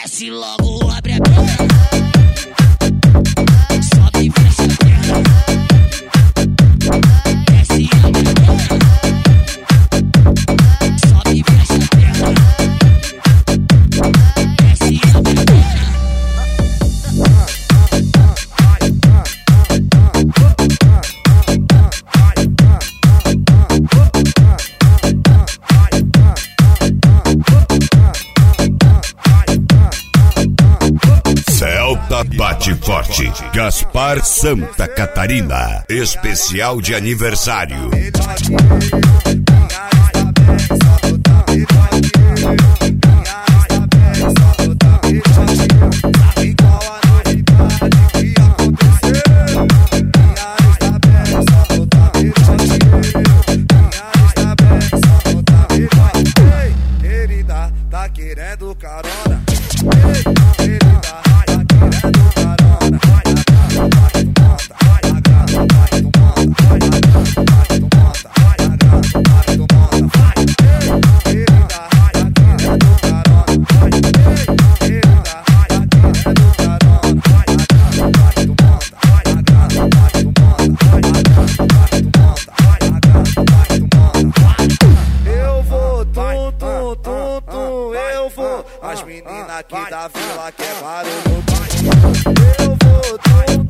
Desce logo, abre a perna. Sobe e fecha a perna. Desce e abre a perna. Sobe e fecha a perna. Desce e abre a perna. Celta bate forte. Gaspar Santa Catarina. Especial de aniversário. Querida, tá querendo carona? As meninas aqui da vila quer barulho. Eu vou,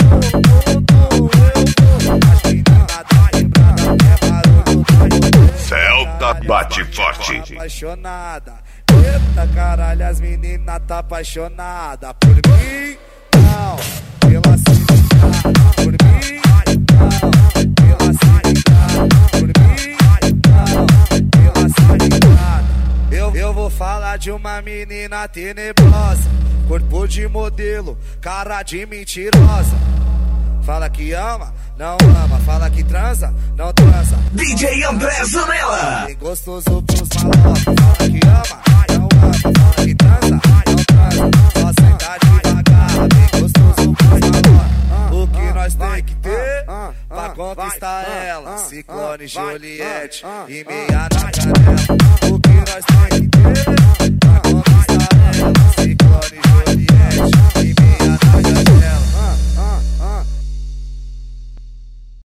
as meninas da quebrada quer barulho. Celta bate forte. Apaixonada. Eita caralho, as meninas tá apaixonada. Por mim, não. Pela cidade, por mim, não. Pela cidade, por mim, não. Pela cidade. Eu vou falar de uma menina tenebrosa, corpo de modelo, cara de mentirosa. Fala que ama, não ama. Fala que transa, não transa. DJ André Zanella. Bem gostoso pros malocos. Fala que ama, não ama. Fala que transa, não transa. Só senta devagar. Bem gostoso pros malocos. O que nós tem que ter pra conquistar ela? Ciclone, Juliette e meia na canela. O que nós tem